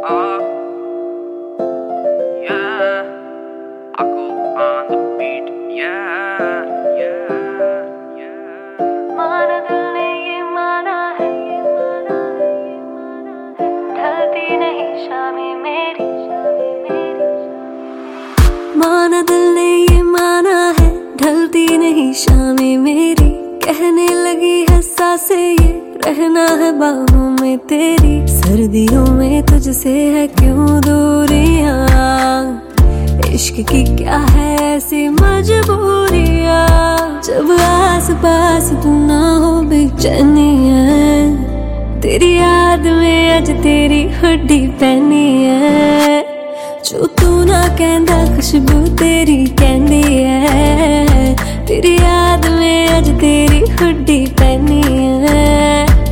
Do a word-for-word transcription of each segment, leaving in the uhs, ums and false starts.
Oh, yeah. Aku on the beat. Yeah, yeah, yeah. माना दिल ने ये माना है, ढलती नहीं शामें मेरी। माना दिल ने ये माना है, ढलती नहीं शामें मेरी। कहने लगी है सांसें ये, रहना है बाहों में तेरी। सर्दियों में तुझसे है क्यों दूरियां, इश्क की क्या है ऐसी मजबूरियां। जब आस पास तू ना हो बेचैनी है, तेरी याद में अज तेरी हुड्डी पहनी है। जो तू ना कहंदा खुशबू तेरी कहंदी है, तेरी याद में अज तेरी हुड्डी पहनी है।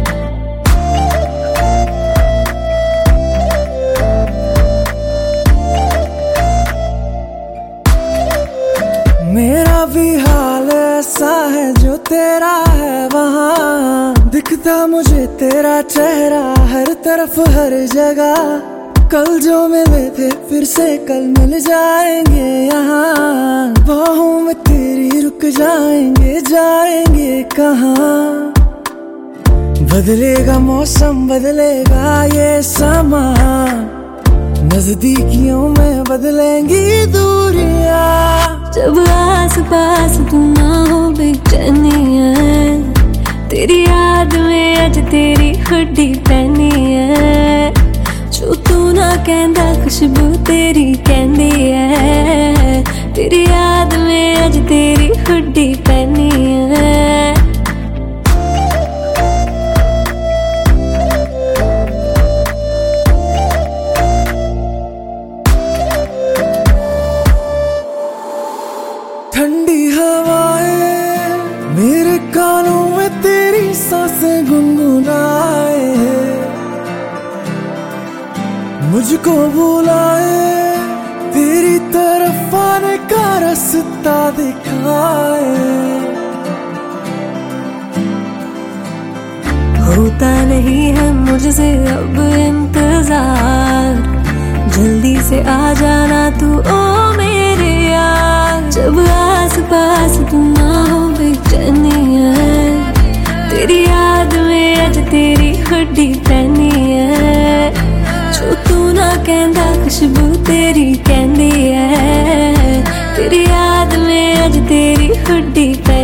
मेरा भी हाल ऐसा है जो तेरा है वहाँ, दिखता मुझे तेरा चेहरा हर तरफ हर जगह। कल जो मिले थे फिर से कल मिल जाएंगे यहाँ, बाहों में तेरी रुक जाएंगे जाएंगे कहाँ। बदलेगा मौसम बदलेगा ये समा, नजदीकियों में बदलेंगी दूरियां। जब आस पास तू ना हो बेचैनी है, तेरी याद में अज तेरी हुड्डी पहनी है। जो तू ना कहंदा खुशबू तेरी कहंदी है, तेरी याद में अज तेरी हुड्डी पहनी है। ठंडी हवाएं मेरे कानों में तेरी सांसें गुनगुनाए, मुझको बुलाए तेरी तरफ आने का रास्ता दिखाए। होता नहीं है मुझसे अब इंतजार, जल्दी से आ जाना तू ओ मेरे यार। जब आस पास तू ना हो बेचैनी है, तेरी याद में अज तेरी हुड्डी पहनी है। जो तू ना कहंदा खुशबू तेरी कहंदी है, तेरी याद में अज तेरी हुड्डी पहनी है।